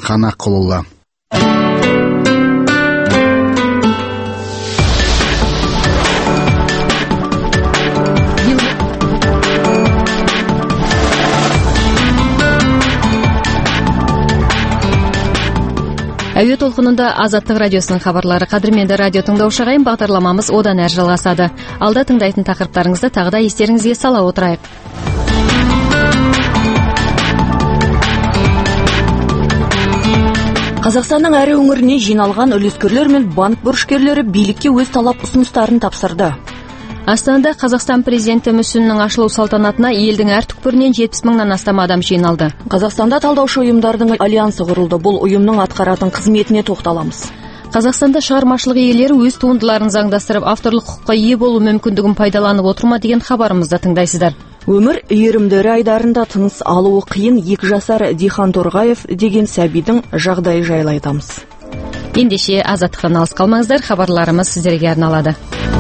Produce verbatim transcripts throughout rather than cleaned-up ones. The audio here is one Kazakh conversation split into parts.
Қанақұлы. Әуе толқынында Азаттық радиосының хабарлары. Қадірменді радио тыңдаушы ағайын, бағдарламамыз одан әрі жалғасады. Алда тыңдайтын тақырыптарыңызды тағы да естеріңізге сала отырайық. Қазақстанның әр өңіріне жиналған үлескерлер мен банк борышкерлері билікке өз талап ұсыныстарын тапсырды. Астанада Қазақстан президенті мүсінінің ашылу салтанатына елдің әр түкпірінен жетпіс мыңнан астам адам жиналды. Қазақстанда талдаушы ұйымдардың альянсы құрылды. Бұл ұйымның атқаратын қызметіне тоқталамыз. Қазақстанда шығармашылық иелері өз туындыларын заңдастырып, авторлық құқыққа ие болу мүмкіндігін пайдаланып отырма деген хабарымызды тыңдайсыздар. Өмір иірімдері айдарында тыныс алуы қиын екі жасар Дихан Торғаев деген сәбидің жағдайы жайлы айтамыз. Ендеше Азаттықтан алыс қалмаңыздар, хабарларымыз сіздерге арналады.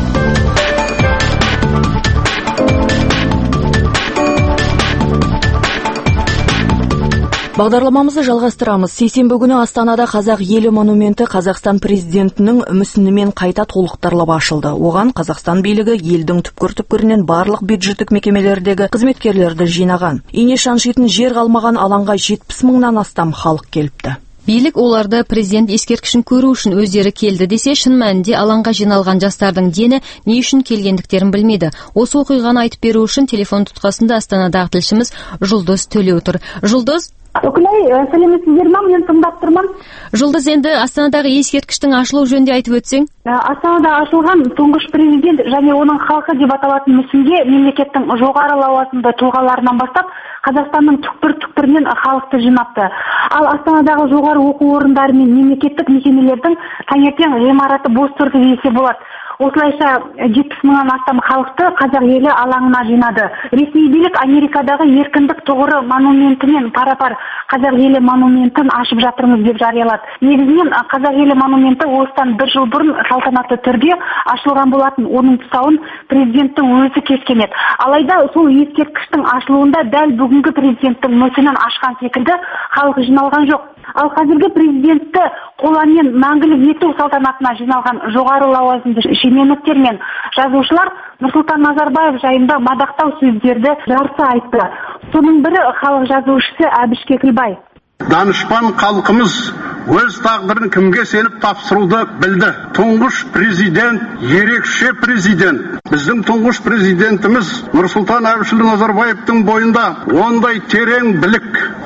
Бағдарламамызды жалғастырамыз. Сейсенбі күні Астанада Қазақ елі монументі Қазақстан президентінің мүсінімен қайта толықтырылып ашылды. Оған Қазақстан билігі елдің түпкір-түпкірінен барлық бюджеттік мекемелердегі қызметкерлерді жинаған. Ине шаншитын жер қалмаған алаңға жетпіс мыңнан астам халық келіпті. Билік оларды президент ескерткішін көру үшін өздері келді десе, шын мәнінде алаңға жиналған жастардың дені не үшін келгендіктерін білмейді. Осы оқиғаны айтып беру үшін телефон тұтқасында Астанадағы тілшіміз Жұлдыз Төлеу тұр. Жұлдыз, Өкілай, сәлеметсіздер ме? Мен тыңдап тұрмын. Жұлдыз, енді Астанадағы ескерткіштің ашылу жөнінде айтып өтсең? Астанада ашылған тұңғыш президент және оның халқы деп аталатын мүсінге мемлекеттің жоғары лауазымды тұлғаларынан бастап Қазақстанның түкпір-түкпірінен халықты жинапты. Ал Астанадағы жоғары оқу орындары мен мемлекеттік мекемелердің таңертең ғимараты бос тұрды десе болады. Осылайша жетпіс мыңнан астам халықты қазақ елі алаңына жинады. Ресми билік Америкадағы еркіндік тұғыры монументімен пара-пар қазақ елі монументін ашып жатырмыз деп жариялады. Негізінен қазақ елі монументі осыдан бір жыл бұрын салтанатты түрде ашылған болатын. Оның тұсауын президенттің өзі кескен еді. Алайда сол ескерткіштің ашылуында дәл бүгінгі президенттің мүсінін ашқан секілді халық жиналған жоқ. Ал қазіргі президентті қоламен мәңгілік ету салтанатына жиналған жоғары лауазымды шенеуніктер мен жазушылар Нұрсұлтан Назарбаев жайында мадақтау сөздерді жарыса айтты. Соның бірі халық жазушысы Әбіш Кекілбай. Данышпан халқымыз өз тағдырын кімге сеніп тапсыруды білді. Тұңғыш президент, ерекше президент. Біздің тұңғыш президентіміз Нұрсұлтан Әбішұлы Назарбаевтың бойында ондай терең білік,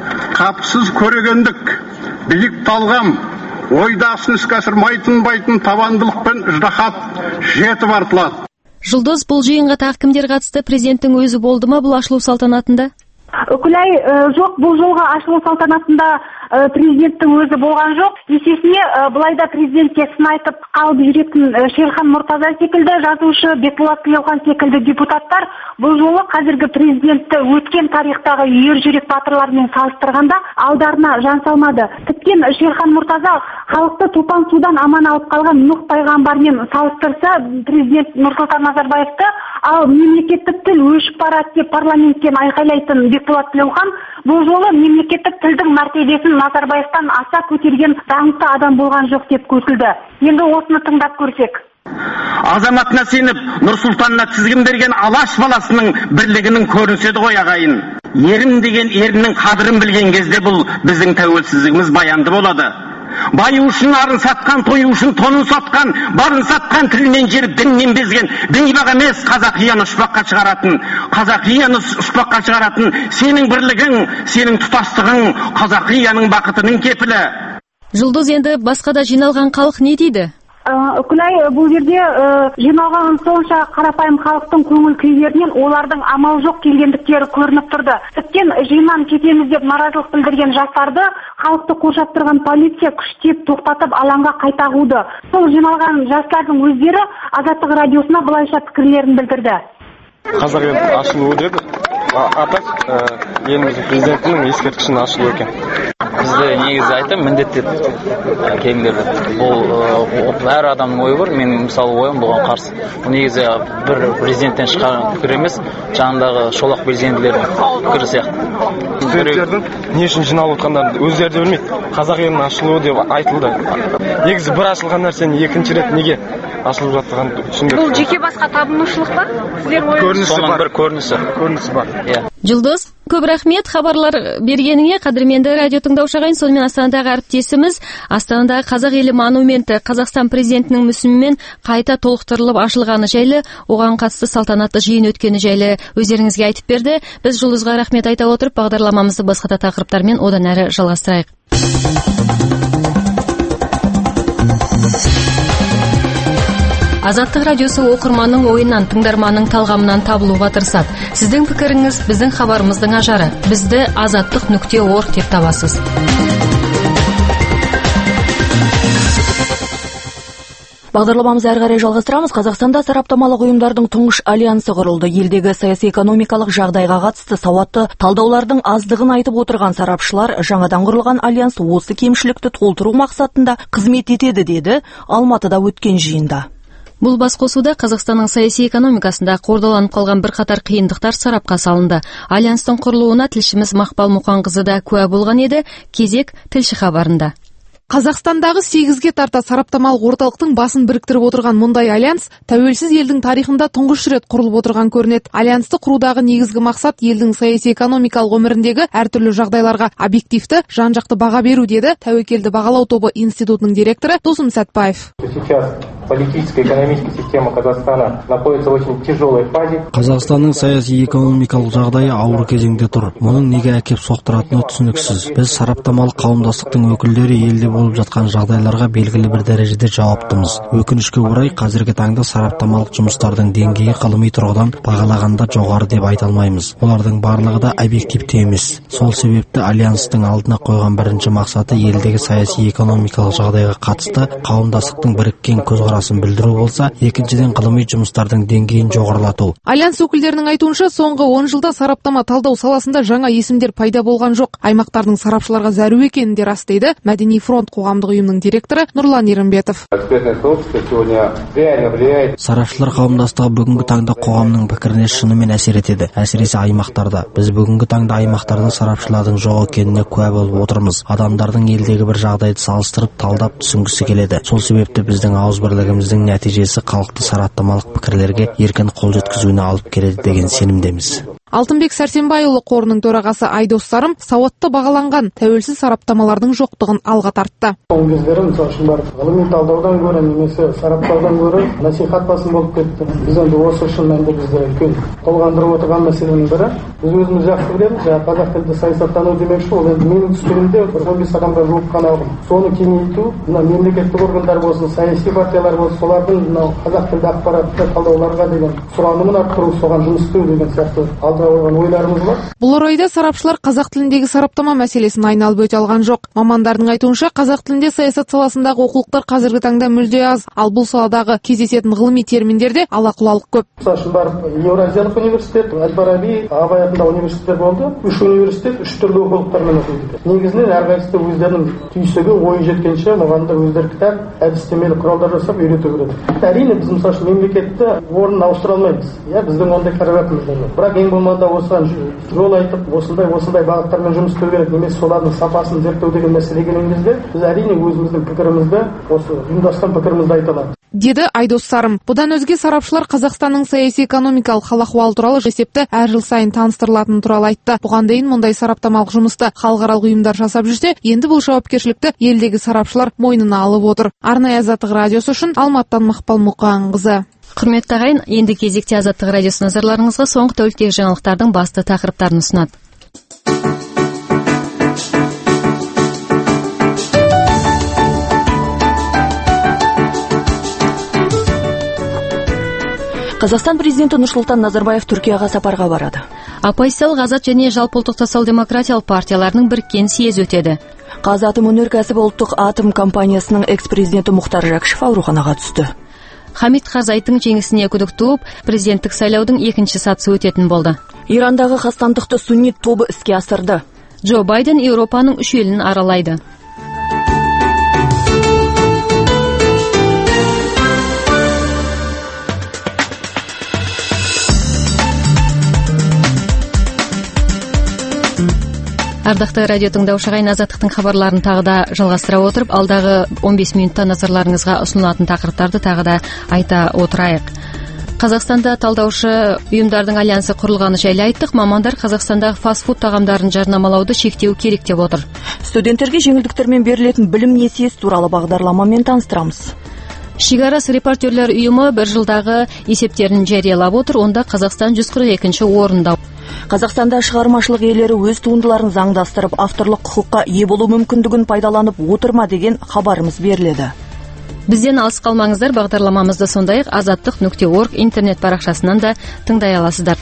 қапсыз көрегендік, билік талғам, ойдасын іске асырмайтын байтын табандылық пен ыждахат жетіп артылады. Жұлдыз, бұл жиынға тағы кімдер қатысты? Президенттің өзі болды ма бұл ашылу салтанатында? Өкілай, жоқ, бұл жолға ашылу салтанатында президенттің өзі болған жоқ. Есесіне былайда президентке сын айтып қалып жүретін Шерхан Мұртаза секілді жазушы, Бекболат Тілеухан секілді депутаттар бұл жолы қазіргі президентті өткен тарихтағы ер жүрек батырлармен салыстырғанда алдарына жан салмады. Тіптен Шерхан Мұртаза халықты топан судан аман алып қалған Нұх пайғамбармен салыстырса, президент Нұрсұлтан Назарбаевты, ал мемлекеттік тіл өшіп барады деп парламенттен айқайлайтын Бекболат Тілеухан бұл жолы мемлекеттік тілдің мәртебесін Назарбаевтан аса көтерген даңқты адам болған жоқ деп көсілді. Енді осыны тыңдап көрсек. Азаматына сеніп, Нұрсұлтанына тізгін берген Алаш баласының бірлігінің көрінседі ғой ағайын. Ерім деген ерінің қадірін білген кезде бұл біздің тәуелсіздігіміз баянды болады. Байы үшін арын сатқан, тойы үшін тонын сатқан, барын сатқан, тілінен жеріп діннен безген, бейбақ емес қазақияны ұшпаққа шығаратын, қазақияны ұшпаққа шығаратын, сенің бірлігің, сенің тұтастығың, қазақияның бақытының кепілі. Жұлдыз, енді басқа да жиналған халық не дейді? Үкілай, бұл жерде жиналған сонша қарапайым халықтың көңіл күйлерінен олардың амал жоқ келгендіктері көрініп тұрды. Тіптен жиыннан кетеміз деп наразылық білдірген жастарды халықты қоршап тұрған полиция күштеп тоқтатып алаңға қайта қуды. Сол жиналған жастардың өздері Азаттық радиосына былайша пікірлерін білдірді. Қазақ елі ашылуы деді. Атақ еліміздің президентінің ескерткішін ашылу екен. Бізді негізі айтып міндеттеді келіңдерді. Бұл әр адамның ойы бар. Мен мысалы ойым бұған қарсы. Негізі бір президенттен шыққан пікір емес, жанындағы шолақ президентлердің пікірі сияқты. студенттердің не үшін жиналып отқандарын өздері де білмейді. Қазақ елінің ашылуы деп айтылды. Негізі бір ашылған нәрсені екінші рет неге ашылып жатқанын түсіндірді. Бұл жеке басқа табынушылық па? Сіздер ойыңыз? Соның бір көрінісі. Көрінісі бар. Иә. Жұлдыз, көп рахмет хабарлар бергеніңе. Қадірменді радио тыңдаушы ағайын, сонымен Астанадағы әріптесіміз Астанадағы Қазақ елі монументі Қазақстан президентінің мүсінімен қайта толықтырылып ашылғаны жайлы, оған қатысты салтанатты жиын өткені жайлы өздеріңізге айтып берді. Біз Жұлдызға рахмет айта отырып, бағдарламамызды басқа да тақырыптармен одан әрі жалғастырайық. Азаттық радиосы оқырманның ойынан, тыңдарманның талғамынан табылуға тырысады. Сіздің пікіріңіз біздің хабарымыздың ажары. Бізді азаттық нүкте орг деп табасыз. Бағдарламамызды әрі қарай жалғастырамыз. Қазақстанда сараптамалық ұйымдардың тұңғыш альянсы құрылды. Елдегі саяси экономикалық жағдайға қатысты сауатты талдаулардың аздығын айтып отырған сарапшылар, жаңадан құрылған альянс осы кемшілікті толтыру мақсатында қызмет етеді деді Алматыда өткен жиында. Бұл басқосуда Қазақстанның саяси экономикасында қордаланып қалған бір қатар қиындықтар сарапқа салынды. Альянстың құрылуына тілшіміз Мақпал Мұқанқызы да куә болған еді. Кезек тілші хабарында. Қазақстандағы сегізге тарта сараптамалық орталықтың басын біріктіріп отырған мұндай альянс тәуелсіз елдің тарихында тұңғыш рет құрылып отырған көрінеді. Альянсты құрудағы негізгі мақсат елдің саяси экономикалық өміріндегі әртүрлі жағдайларға объективті, жан-жақты баға беру деді Тәуекелді бағалау тобы институтының директоры Досым Сәтбаев. Политическая и экономическая система Казахстана находится в очень тяжелой фазе. Қазақстанның саяси экономикалық жағдайы ауыр кезеңде тұр. Мұның неге әкеп соқтыратыны түсініксіз. Біз сараптамалық қауымдастықтың өкілдері елде болып жатқан жағдайларға белгілі бір дәрежеде жауаптымыз. Өкінішке орай, қазіргі таңда сараптамалық жұмыстардың деңгейі ғылыми тұрғыдан бағалағанда жоғары деп айта алмаймыз. Олардың барлығы да объективті емес. Сол себепті альянстың алдына қойған бірінші мақсаты елдегі саяси экономикалық жағдайға қатысты қауымдастықтың біріккен көзқарасын білдіру болса, екіншіден ғылыми жұмыстардың деңгейін жоғарылату. Альянс өкілдерінің айтуынша, соңғы он жылда сараптама талдау саласында жаңа есімдер пайда болған жоқ. Аймақтардың сарапшыларға зәру екенін де рас дейді Мәдени фронт қоғамдық ұйымының директоры Нұрлан Ерімбетов. Сарапшылар қауымдастығы бүгінгі таңда қоғамның пікіріне шынымен әсер етеді, әсіресе аймақтарда. Біз бүгінгі таңда аймақтарда сарапшылардың жоқ екеніне куә болып отырмыз. Адамдардың елдегі бір жағдайды салыстырып, талдап түсінгісі келеді. Сол себепті біздің ауызбірлігіміздің нәтижесі халықты сараптамалық пікірлерге еркін қол жеткізуіне алып келеді деген сенімдеміз. Алтынбек Сәрсенбайұлы қорының төрағасы Айдос Сарым сауатты бағаланған тәуелсіз сараптамалардың жоқтығын алға тартты. Соңғы кездері мысалы үшін бар ғылыми талдаудан гөрі немесе сараптаудан гөрі насихат басым болып кетті. Біз енді осы үшін мәнінде бізді үлкен толғандырып отырған мәселенің бірі. Біз өзіміз жақсы білеміз, жаңағы қазақ тілді саясаттану демекші, ол енді менің түсінігімде бір он бес адамға жуық қана ұғым. Соны кеңейту, мына мемлекеттік органдар болсын, саяси партиялар болсын, солардың мынау қазақ тілді ақпаратты талдауларға деген сұранымын арттыру, соған жұмыс істеу деген сияқты ойларымыз бар. Бұл орайда сарапшылар қазақ тіліндегі сараптама мәселесін айналып өте алған жоқ. Мамандардың айтуынша, қазақ тілінде саясат саласындағы оқулықтар қазіргі таңда мүлде аз, ал бұл саладағы кездесетін ғылыми терминдерде алақұлалық көп. Мысалы үшін бар Еуразиялық университет, Әл-Фараби, Абай атындағы университеттер болды. Үш университет, үш түрлі оқулықтармен оқиды. Негізінен әрқайсысы өздерінің түйсігі, ойы жеткенше мұғалімдер өздері кітап, әдістемелік құралдар жасап үйрету керек. Әрине біз мысалы үшін мемлекетті орнын ауыстыра алмаймыз. Иә, біздің ондай қаражатымыз да жоқ. Бірақ ең болмағанда осыған жол айтып, осындай осындай бағыттармен жұмыс істеу керек, немесе солардың сапасын зерттеу деген мәселе келген кезде біз әрине өзіміздің пікірімізді, осы ұйымдасқан пікірімізді айта аламыз. Деді Айдос Сарым. Бұдан өзге сарапшылар Қазақстанның саяси экономикалық хал-ахуалы туралы есепті әр жыл сайын таныстырылатыны туралы айтты. Бұған дейін мұндай сараптамалық жұмысты халықаралық ұйымдар жасап жүрсе, енді бұл жауапкершілікті елдегі сарапшылар мойнына алып отыр. Арнайы Азаттық радиосы үшін Алматыдан Мақпал Мұқанқызы. Құрметті ағайын, енді кезекте Азаттық радиосы назарларыңызға соңғы тәуліктегі жаңалықтардың басты тақырыптарын ұсынады. Қазақстан президенті Нұрсұлтан Назарбаев Түркияға сапарға барады. Оппозициялық Азат және жалпыұлттық социал-демократиялық партияларының біріккен съезі өтеді. Қазатом өнеркәсібі ұлттық атом компаниясының экс-президенті Мұхтар Жәкішев ауруханаға түсті. Хамид Қарзайдың жеңісіне күдік туып, президенттік сайлаудың екінші сатысы өтетін болды. Ирандағы қастандықты суннит тобы іске асырды. Джо Байден Еуропаның үш елін аралайды. Ардакты радио тыңдаушы ағайын, Азаттықтың хабарларын тағы да жалғастыра отырып, алдағы он бес минутта назарларыңызға ұсынылатын тақырыптарды тағы да айта отырайық. Қазақстанда талдаушы ұйымдардың альянсы құрылғаны жайлы айттық. Мамандар Қазақстандағы фастфуд тағамдарын жарнамалауды шектеу керек деп отыр. Студенттерге жеңілдіктермен берілетін білім несиесі туралы бағдарламамен таныстырамыз. Шекарас репортерлер ұйымы бір жылдағы есептерін жариялап отыр. Онда Қазақстан жүз қырық екінші орында. Қазақстанда шығармашылық иелері өз туындыларын заңдастырып, авторлық құқыққа ие болу мүмкіндігін пайдаланып отырма деген хабарымыз беріледі. Бізден алыс қалмаңыздар, бағдарламамызды сондай-ақ азаттық нүкте орг интернет парақшасынан да тыңдай аласыздар.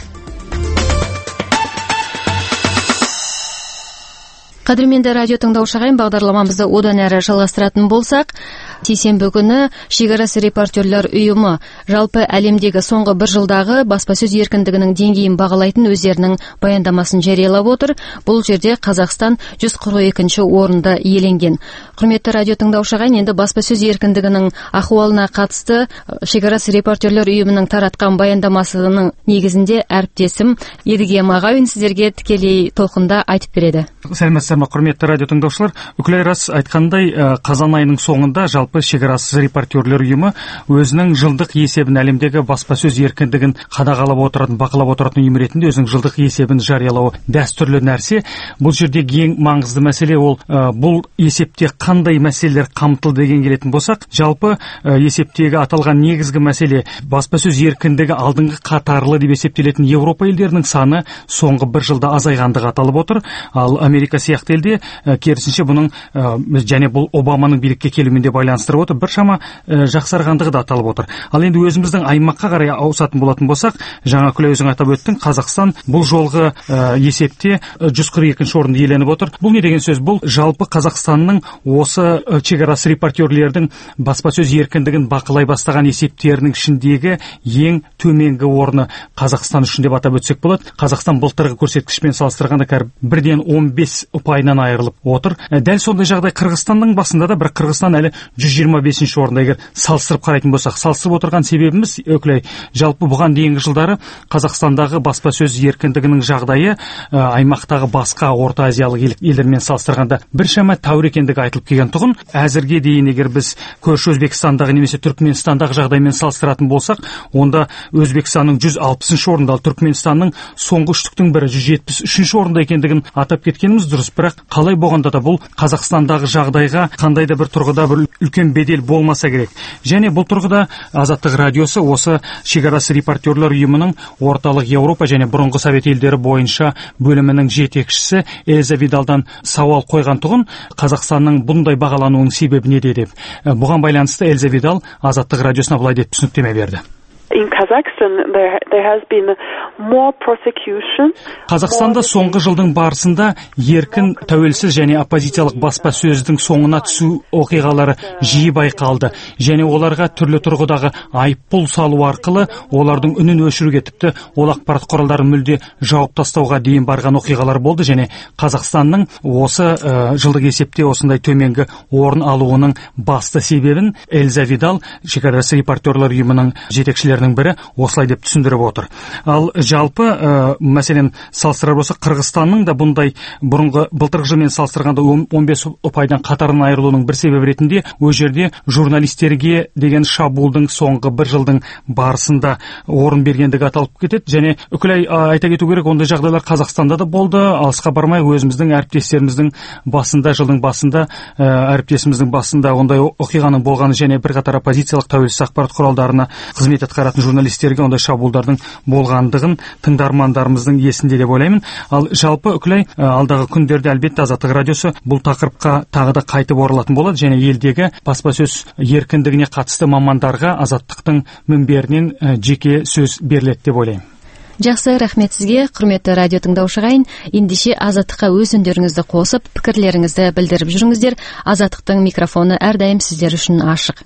Қадірменді радио тыңдаушы ағайын, бағдарламамызды одан әрі жалғастыратын болсақ, сейсенбі күні Шекарас репортерлер ұйымы жалпы әлемдегі соңғы бір жылдағы баспасөз еркіндігінің деңгейін бағалайтын өздерінің баяндамасын жариялап отыр. Бұл жерде Қазақстан жүз қырық екінші орында иеленген. Құрметті радио тыңдаушы ағайын, енді баспасөз еркіндігінің ахуалына қатысты Шекарас репортерлер ұйымының таратқан баяндамасының негізінде әріптесім Едіге Мағауин сіздерге тікелей толқында айтып береді. Сәлеметсіздер ме, құрметті радио тыңдаушылар. Үкілай рас айтқандай, қазан айының соңында жалпы Шекарас репортерлер ұйымы өзінің жылдық есебін, әлемдегі баспасөз еркіндігін қадағалап отыратын, бақылап отыратын ұйым ретінде өзінің жылдық есебін жариялауы дәстүрлі нәрсе. Бұл жердегі ең маңызды мәселе ол бұл есепте қандай мәселелер қамтылды деген келетін болсақ, жалпы есептегі аталған негізгі мәселе баспасөз еркіндігі алдыңғы қатарлы деп есептелетін Еуропа елдерінің саны соңғы бір жылда азайғандығы аталып отыр. Ал Америка сияқты елде керісінше бұның және бұл Обаманың билікке келуімен байланыстырып отыр, біршама жақсарғандығы да аталып отыр. Ал енді өзіміздің аймаққа қарай ауысатын болатын болсақ, жаңа Күлай өзің атап өттің, Қазақстан бұл жолғы есепте жүз қырық екінші орынды иеленіп отыр. Бұл не деген сөз? Бұл жалпы Қазақстанның осы Шекарас репортерлердің баспасөз еркіндігін бақылай бастаған есептерінің ішіндегі ең төменгі орны Қазақстан үшін деп атап өтсек болады. Қазақстан былтырғы көрсеткішпен салыстырғанда кәр бірден он бес ұпайынан айырылып отыр. Дәл сондай жағдай Қырғызстанның басында да, бір Қырғызстан әлі жүз жиырма бесінші орында. Егер салыстырып қарайтын болсақ, салыстырып отырған себебіміз өкілей, жалпы бұған дейінгі жылдары Қазақстандағы баспасөз еркіндігінің жағдайы аймақтағы басқа Орта Азиялық елдермен салыстырғанда біршама тәуір екендігі айтылып келген тұғын. Әзірге дейін егер біз көрші Өзбекстандағы немесе Түркменстандағы жағдаймен салыстыратын болсақ, онда Өзбекстанның жүз алпысыншы орында, ал Түркменстанның соңғы үштіктің бірі жүз жетпіс үшінші орында екендігін атап кеткеніміз дұрыс. Бірақ қалай болғанда да бұл Қазақстандағы жағдайға қандай да бір тұрғыда бір үлкен бедел болмаса керек. Және бұл тұрғыда Азаттық радиосы осы Шекарас репортерлер ұйымының орталық Еуропа және бұрынғы Совет елдері бойынша бөлімінің жетекшісі Эльза Видалдан сауал қойған тұғын, Қазақстанның бұндай бағалануының себебі неде деп. Бұған байланысты Эльза Видал Азаттық радиосына былай деп түсініктеме берді. In Kazakhstan, there, there has been more prosecution. Қазақстанда соңғы жылдың барысында еркін, тәуелсіз және оппозициялық баспасөздің соңына түсу оқиғалары жиі байқалды. Және оларға түрлі тұрғыдағы айыппұл салу арқылы олардың үнін өшіруге, тіпті ол ақпарат құралдарын мүлде жауып тастауға дейін барған оқиғалар болды. Және Қазақстанның осы ә, жылдық есепте осындай төменгі орын алуының басты себебін Эльза Видал, Шекарас репортерлер ұйымының жетекшілерінің бірі осылай деп түсіндіріп отыр. Ал жалпы ә, мәселен салыстырар болса, Қырғызстанның да бұндай бұрынғы былтырғы жылмен салыстырғанда он бес ұпайдан қатарынан айырылуының бір себебі ретінде өз жерде журналистерге деген шабуылдың соңғы бір жылдың барысында орын бергендігі аталып кетеді. Және үкілей айта кету керек, ондай жағдайлар Қазақстанда да болды. Алысқа бармай өзіміздің әріптестеріміздің басында, жылдың басында ә, әріптесіміздің басында ондай оқиғаның болғаны және бірқатар оппозициялық тәуелсіз ақпарат құралдарына қызмет атқаратын журналистерге ондай шабуылдардың болғандығын тыңдармандарымыздың есінде деп ойлаймын. Ал жалпы үкілей алдағы күндерде әлбетте Азаттық радиосы бұл тақырыпқа тағы да қайтып оралатын болады және елдегі баспасөз еркіндігіне қатысты мамандарға Азаттықтың мінберінен жеке сөз беріледі деп ойлаймын. Жақсы, рахмет сізге, құрметті радио тыңдаушы ағайын. Ендеше Азаттыққа өз үндеріңізді қосып, пікірлеріңізді білдіріп жүріңіздер. Азаттықтың микрофоны әрдайым сіздер үшін ашық.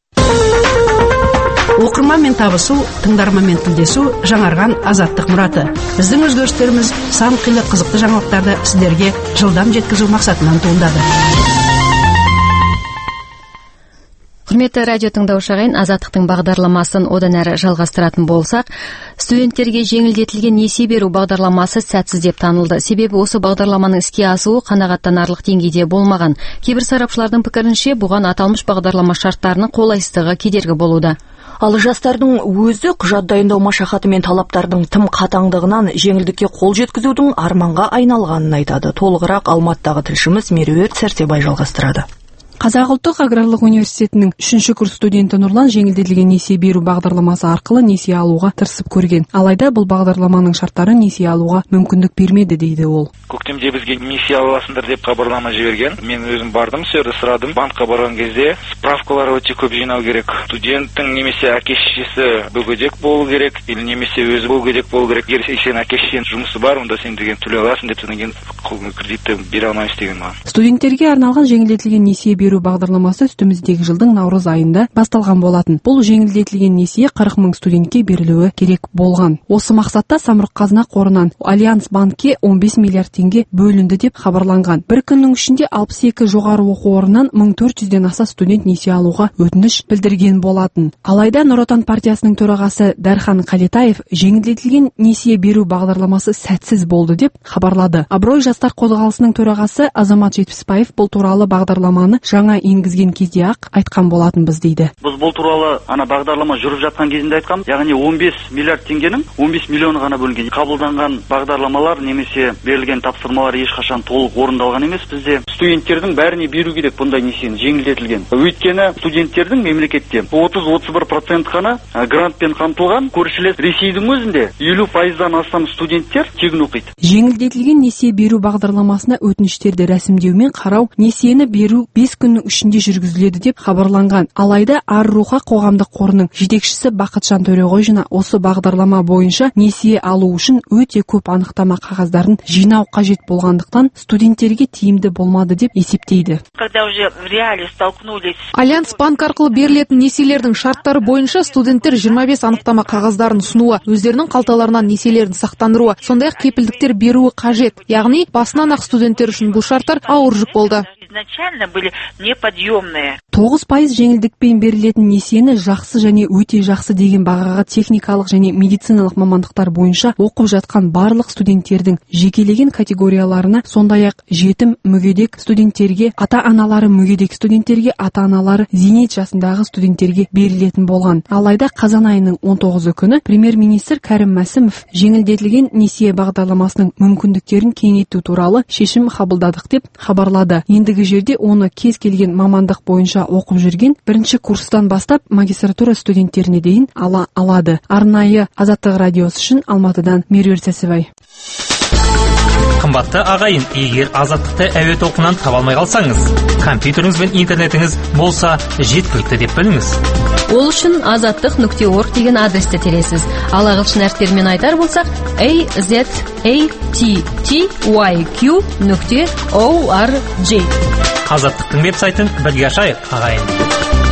Оқырманмен табысу, тыңдарманмен тілдесу жаңарған Азаттық мұраты. Біздің өзгерістеріміз сан қилы қызықты жаңалықтарды сіздерге жылдам жеткізу мақсатынан туындады. Құрметті радио тыңдаушы ағайын, Азаттықтың бағдарламасын одан әрі жалғастыратын болсақ, студенттерге жеңілдетілген несие беру бағдарламасы сәтсіз деп танылды. Себебі осы бағдарламаның іске асуы қанағаттанарлық деңгейде болмаған. Кейбір сарапшылардың пікірінше, бұған аталмыш бағдарлама шарттарының қолайсыздығы кедергі болуда. Ал жастардың өзі құжат дайындау машақаты мен талаптардың тым қатаңдығынан жеңілдікке қол жеткізудің арманға айналғанын айтады. Толығырақ Алматыдағы тілшіміз Меруерт Сәрсебай жалғастырады. Қазақ ұлттық аграрлық университетінің үшінші курс студенті Нұрлан жеңілдетілген несие беру бағдарламасы арқылы несие алуға тырысып көрген. Алайда бұл бағдарламаның шарттары несие алуға мүмкіндік бермеді дейді ол. Көктемде бізге несие аласыңдар деп хабарлама жіберген. Мен өзім бардым, сол жерде сұрадым. Банкқа барған кезде справкалар өте көп жинау керек. Студенттің немесе әке-шешесі мүгедек болу керек, или немесе өзі мүгедек болу керек. Егер сен әке-шешең жұмысы бар, онда сен деген төлей аласың деп содан кейін кредитті бере алмаймыз деген маған. Студенттерге арналған жеңілдетілген несие беру бағдарламасы үстіміздегі жылдың наурыз айында басталған болатын. Бұл жеңілдетілген несие қырық мың студентке берілуі керек болған. Осы мақсатта Самұрық Қазына қорынан Альянс банкке он бес миллиард теңге бөлінді деп хабарланған. Бір күннің ішінде алпыс екі жоғары оқу орнынан мың төрт жүзден аса студент несие алуға өтініш білдірген болатын. Алайда Нұр Отан партиясының төрағасы Дархан Қалетаев жеңілдетілген несие беру бағдарламасы сәтсіз болды деп хабарлады. Абырой жастар қозғалысының төрағасы Азамат Жетпісбаев бұл туралы бағдарламаны жаңа енгізген кезде ақ айтқан болатынбыз дейді. Біз бұл туралы ана бағдарлама жүріп жатқан кезінде айтқам, яғни он бес миллиард теңгенің он бес миллионы ғана бөлінген. Қабылданған бағдарламалар немесе берілген тапсырмалар ешқашан толық орындалған емес. Бізде студенттердің бәріне беру керек бұндай несиені жеңілдетілген. Өйткені студенттердің мемлекетте отыз отыз бір процент қана грантпен қамтылған. Көршілес Ресейдің өзінде елу пайыздан астам студенттер тегін оқиды. Жеңілдетілген несие беру бағдарламасына өтініштерді рәсімдеу мен қарау, несиені беру бес күннің ішінде жүргізіледі деп хабарланған. Алайда Ар-Руха қоғамдық қорының жетекшісі Бақытжан Төреғожина осы бағдарлама бойынша несие алу үшін өте көп анықтама қағаздарын жинау қажет болғандықтан студенттерге тиімді болмады деп есептейді. Альянс банк арқылы берілетін несиелердің шарттары бойынша студенттер жиырма бес анықтама қағаздарын ұсынуы, өздерінің қалталарынан несиелерін сақтандыруы, сондай-ақ кепілдіктер беруі қажет. Яғни басынан ақ студенттер үшін бұл шарттар ауыр жүк болды. Изначально были неподъемные. тоғыз пайыз жеңілдікпен берілетін несиені жақсы және өте жақсы деген бағаға техникалық және медициналық мамандықтар бойынша оқып жатқан барлық студенттердің жекелеген категорияларына, сондай-ақ жетім, мүгедек студенттерге, ата-аналары мүгедек студенттерге, ата-аналары зейнет жасындағы студенттерге берілетін болған. Алайда қазан айының он тоғызы күні премьер-министр Кәрім Мәсімов жеңілдетілген несие бағдарламасының мүмкіндіктерін кеңейту туралы шешім қабылдадық деп хабарлады. Ендігі жерде оны кез келген мамандық бойынша оқып жүрген бірінші курстан бастап магистратура студенттеріне дейін ала алады. Арнайы Азаттық радиосы үшін Алматыдан Меруерт Сәрсебай. Қымбатты ағайын, егер Азаттықты әуе толқынынан таба алмай қалсаңыз, компьютеріңіз бен интернетіңіз болса жеткілікті деп біліңіз. Ол үшін азаттық нүкте орг деген адресті тересіз. Ал ағылшын әріптерімен айтар болсақ a z a t t y q нүкте org. Азаттықтың веб-сайтын бірге ашайық, ағайын.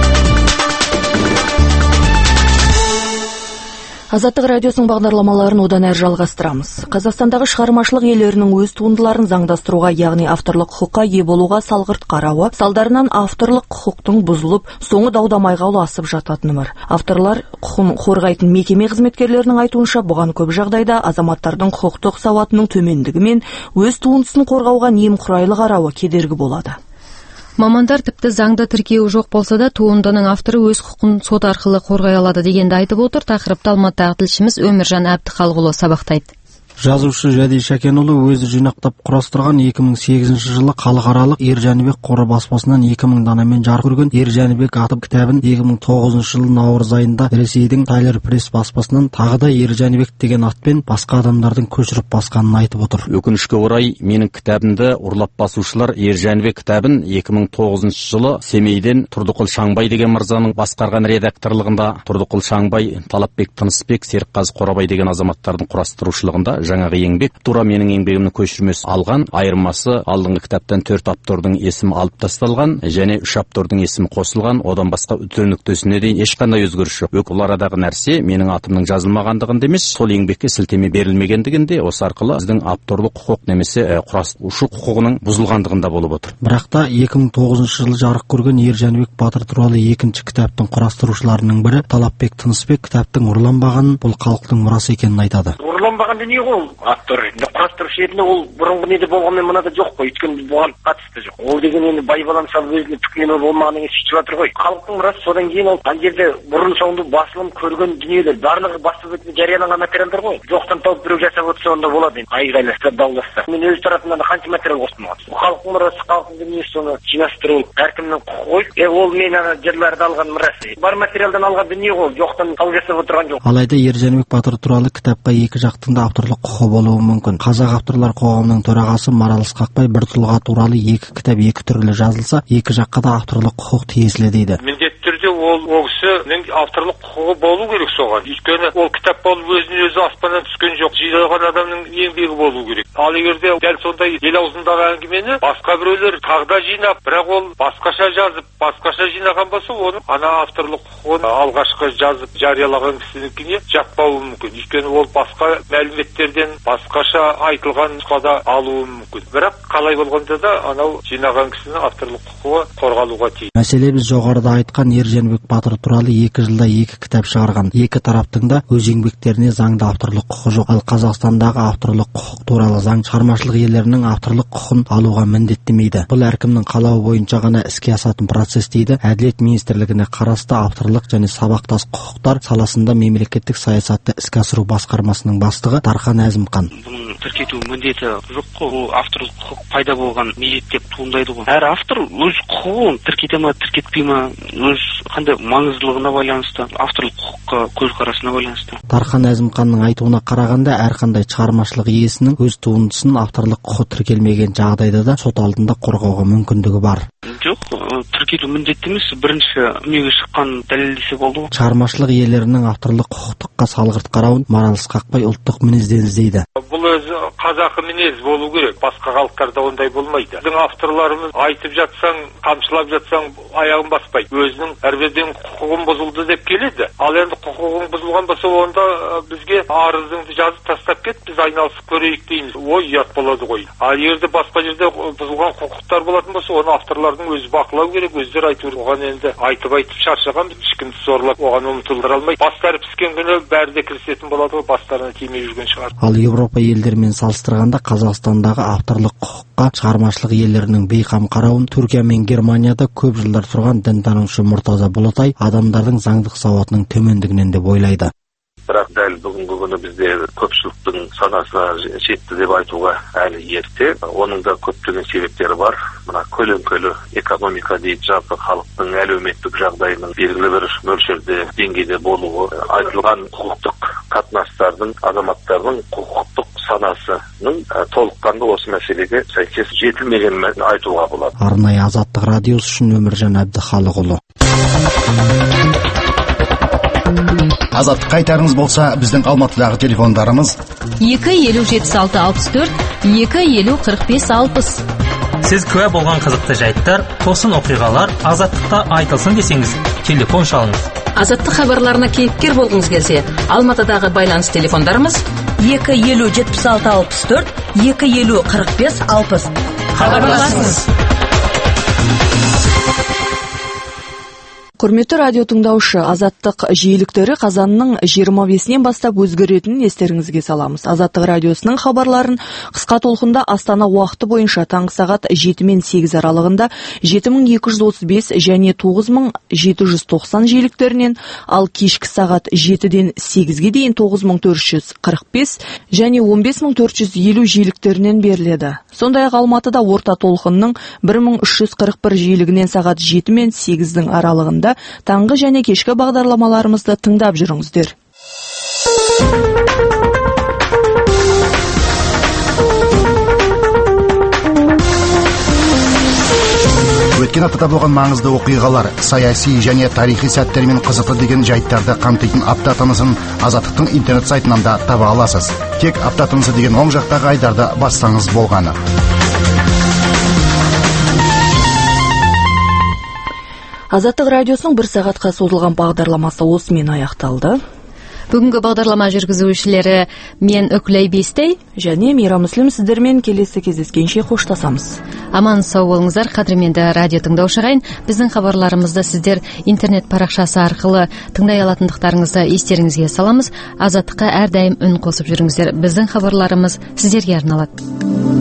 Азаттық радиосының бағдарламаларын одан әрі жалғастырамыз. Қазақстандағы шығармашылық иелерінің өз туындыларын заңдастыруға, яғни авторлық құқыққа ие болуға салғырт қарауы, салдарынан авторлық құқықтың бұзылып, соңы дау-дамайға ұласып жататыны бар. Авторлар құқын қорғайтын мекеме қызметкерлерінің айтуынша, бұған көп жағдайда азаматтардың құқықтық сауатының төмендігі мен өз туындысын қорғауға немқұрайлы қарауы кедергі болады. Мамандар тіпті заңда тіркеуі жоқ болса да туындының авторы өз құқын сот арқылы қорғай алады дегенді айтып отыр. Тақырыпты Алматыдағы тілшіміз Өміржан Әбдіхалықұлы сабақтайды. Жазушы Жәди Шәкенұлы өзі жинақтап құрастырған екі мың сегізінші жылы халықаралық Ер Жәнібек қоры баспасынан екі мың данамен жарық көрген Ер Жәнібек атты кітабын екі мың тоғызыншы жылы наурыз айында Ресейдің Тайлер пресс баспасынан тағы да Ер Жәнібек деген атпен басқа адамдардың көшіріп басқанын айтып отыр. Өкінішке орай, менің кітабымды ұрлап басушылар Ер Жәнібек кітабын екі мың тоғызыншы жылы Семейден Тұрдықұл Шаңбай деген мырзаның басқарған редакторлығында Тұрдықұл Шаңбай, Талапбек Тынысбек, Серікқазы Қорабай деген азаматтардың құрастырушылығында жаңағы еңбек тура менің еңбегімнің көшірмесі алған, айырмасы алдыңғы кітаптан төрт автордың есімі алып тасталған және үш автордың есімі қосылған, одан басқа үтір нүктесіне дейін ешқандай өзгеріс жоқ. Бұл арадағы нәрсе менің атымның жазылмағандығында емес, сол еңбекке сілтеме берілмегендігінде, осы арқылы біздің авторлық құқық немесе құрастырушы құқығының бұзылғандығында болып отыр. Бірақ та екі мың тоғызыншы жылы жарық көрген Ер Жәнібек Батыр туралы екінші кітаптың құрастырушыларының бірі Талапбек Тынысбек кітаптың ұрланбағанын, бұл халықтың мұрасы екенін айтады. Ұрланбаған дүние ғой, автор құрастырушы ретінде ол бұрынғы неде болғанмен мынада жоқ қой, өйткені бұған қатысты жоқ. Ол деген енді байбалам салып өзіне түклеме болмағаннан кейін сөйтіп жатыр ғой. Халықтың мұрасы, содан кейін ол ана жерде бұрын соңды басылым көрген дүниелер барлығы басылып өтіп жарияланған материалдар ғой. Жоқтан тауып біреу жасап отырса онда болады енді. Айғайласа, дауласа. Мен өз тарапымнан да қанша материал қостым оған. Халықтың мұрасы, халықтың дүниесі, соны жинастыру әркімнің құқығы ғой. Е ол мен ана жырларда алған мұрасы. Бар материалдан алған дүние ғой, жоқтан тауып жасап отырған жоқ. Алайда Ер Жәнібек Батыр туралы кітапқа екі жақтың да авторлық құқы болуы мүмкін. Қазақ авторлар қоғамының төрағасы Марал Ысқақбай бір тұлға туралы екі кітап екі түрлі жазылса, екі жаққа да авторлық құқық тиесілі дейді. Міндетті түрде ол ол кісінің авторлық құқығы болу керек соған. Өйткені ол кітап болып өзіне өзі аспаннан түскен жоқ. Жинаған адамның еңбегі болу керек. Ал егерде дәл сондай ел аузындағы әңгімені басқа біреулер тағда жинап, бірақ ол басқаша жазып, басқаша жинаған болса, оның ана авторлық құқығын алғашқы жазып жариялаған кісінікіне жатпауы мүмкін. Өйткені ол басқа мәліметтерден басқаша айтылған нұсқада алуы мүмкін. Бірақ қалай болғанда да анау жинаған кісінің авторлық құқығы қорғалуға тиіс. Мәселе біз жоғарыда айтқан Ер Жәнібек Батыр туралы екі жылда екі кітап шығарған. Екі тараптың да өз еңбектеріне заңда авторлық құқы жоқ. Ал Қазақстандағы авторлық құқық туралы заң шығармашылық иелерінің авторлық құқын алуға міндеттемейді. Бұл әркімнің қалауы бойынша ғана іске асатын процесс дейді Әділет министрлігіне қарасты авторлық және сабақтас құқықтар саласында мемлекеттік саясатты іске асыру басқармасының бастығы Дархан Әзімхан. Бұның тіркету міндеті жоқ қой, ол авторлық құқық пайда болған мезет деп туындайды ғой. Әр автор өз құқығын тіркете ма, тіркетпей ма, өз қандай маңыздылығына байланысты, авторлық құқыққа көзқарасына байланысты. Дархан Әзімханның айтуына қарағанда, әрқандай шығармашылық иесінің өз туындысын авторлық құқы тіркелмеген жағдайда да сот алдында қорғауға мүмкіндігі бар. Жоқ, тіркету міндетті емес, бірінші дүниеге шыққан дәлелдесе болды. Шығармашылық иелерінің авторлық құқықтыққа салғырт қарауын Марал Ысқақбай ұлттық мінезден іздейді. Бұл өзі қазақы мінез болу керек, басқа халықтарда ондай болмайды. Біздің авторларымыз айтып жатсаң, қамшылап жатсаң аяғын баспайды. Өзінің әрберден құқығын бұзылды деп келеді. Ал енді құқығың бұзылған болса, онда бізге арызыңды жазып тастап кет, біз айналысып көрейік дейміз. Ой, ұят болады ғой. Ал егер басқа жерде бұзылған құқықтар болатын болса, оны авторлардың өзі бақылау керек, өздері айту. Оған енді айтып-айтып шаршаған, ешкімді зорлап оған ұмтылдыра алмайды. Бастары піскен күні бәрі де кірісетін болады ғой, бастарына тимей жүрген шығар. Ал Европа елдерімен салыстырғанда Қазақстандағы авторлық құқыққа шығармашылық иелерінің бейқам қарауын Түркия мен Германияда көп жылдар тұрған дінтанушы Мұртаза Болатай адамдардың заңдық сауатының төмендігінен деп ойлайды. Бірақ дәл бүгінгі күні бізде көпшіліктің санасына жетті деп айтуға әлі ерте. Оның да көптеген себептері бар. Мына көлеңкелі экономика дейді, жалпы халықтың әлеуметтік жағдайының белгілі бір мөлшерде деңгейде болуы, айтылған құқықтық қатынастардың, азаматтардың құқықтық санасының толыққанды осы мәселеге сәйкес жетілмегенін айтуға болады. Арнайы Азаттық радиосы үшін Өміржан Әбдіхалықұлы. Азаттық қайтарыңыз болса, біздің Алматыдағы телефондарымыз екі елу жетпіс алты алпыс төрт, екі елу қырық бес алпыс. Сіз куә болған қызықты жайттар, тосын оқиғалар Азаттықта айтылсын десеңіз, телефон шалыңыз. Азаттық хабарларына кейіпкер болғыңыз келсе, Алматыдағы байланыс телефондарымыз екі елу жетпіс алты алпыс төрт, екі елу қырық бес алпыс. Хабарласыңыз. Құрметті радио тыңдаушы, Азаттық жиіліктері қазанның жиырма бесінен бастап өзгеретінін естеріңізге саламыз. Азаттық радиосының хабарларын қысқа толқында Астана уақыты бойынша таңғы сағат жеті мен сегіз аралығында жеті мың екі жүз отыз бес және тоғыз мың жеті жүз тоқсан жиіліктерінен, ал кешкі сағат жетіден сегізге дейін тоғыз мың төрт жүз қырық бес және он бес мың төрт жүз елу жиіліктерінен беріледі. Сондай-ақ Алматыда орта толқынның бір мың үш жүз қырық бір жиілігінен сағат жеті мен сегіздің аралығында таңғы және кешкі бағдарламаларымызды тыңдап жүріңіздер. өткен аптада болған маңызды оқиғалар, саяси және тарихи сәттер мен қызықты деген жайттарды қамтитын апта тынысын Азаттықтың интернет сайтынан да таба аласыз. Тек апта тынысы деген оң жақтағы айдарды бассаңыз болғаны. Азаттық радиосының бір сағатқа созылған бағдарламасы осымен аяқталды. Бүгінгі бағдарлама жүргізушілері мен Үкілай Бестей және Мира Мүслім сіздермен келесі кездескенше қоштасамыз. Аман сау болыңыздар, қадірменді радио тыңдаушы ағайын. Біздің хабарларымызды сіздер интернет парақшасы арқылы тыңдай алатындықтарыңызды естеріңізге саламыз. Азаттыққа әрдайым үн қосып жүріңіздер. Біздің хабарларымыз сіздерге арналады.